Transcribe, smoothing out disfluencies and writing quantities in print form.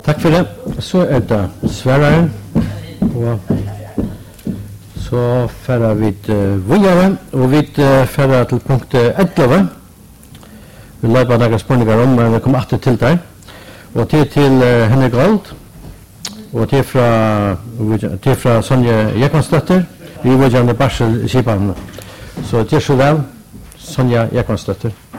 Takk for det. Så det svararen. Og så færer vi videre, og vi færer til punkt 11. Vi lager bare noen spørninger om, men vi kommer alltid til der. Og det til Henrik Gold, og det fra Sonja Jekvanstøtter. Vi var gjerne barsel i Kipan. Så det så vel, Sonja Jekvanstøtter.